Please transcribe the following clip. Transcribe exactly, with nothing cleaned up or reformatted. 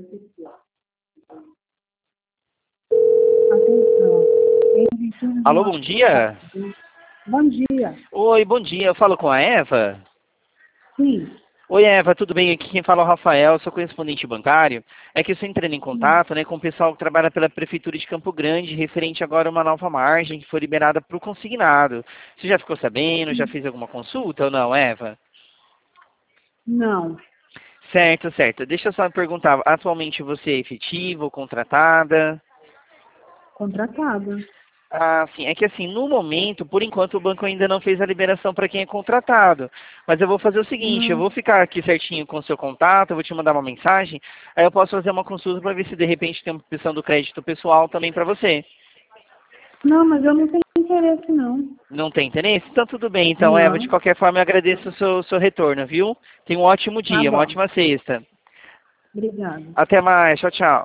Atenção. Alô, bom dia. Bom dia. Oi, bom dia. Eu falo com a Eva? Sim. Oi, Eva, tudo bem? Aqui quem fala é o Rafael, sou correspondente bancário. É que eu estou entrando em contato, né, com o pessoal que trabalha pela Prefeitura de Campo Grande, referente agora a uma nova margem que foi liberada para o consignado. Você já ficou sabendo? Já fez alguma consulta ou não, Eva? Não. Certo, certo. Deixa eu só perguntar, atualmente você é efetiva ou contratada? Contratada. Ah, sim. É que assim, no momento, por enquanto, o banco ainda não fez a liberação para quem é contratado. Mas eu vou fazer o seguinte, eu Não. vou ficar aqui certinho com o seu contato, eu vou te mandar uma mensagem, aí eu posso fazer uma consulta para ver se de repente tem uma opção do crédito pessoal também para você. Não, mas eu não tenho interesse, não. Não tem interesse? Então tudo bem. Então, Eva, de Não. qualquer forma, eu agradeço o seu, seu retorno, viu? Tenha um ótimo Tá dia, uma bom. ótima sexta. Obrigada. Até mais. Tchau, tchau.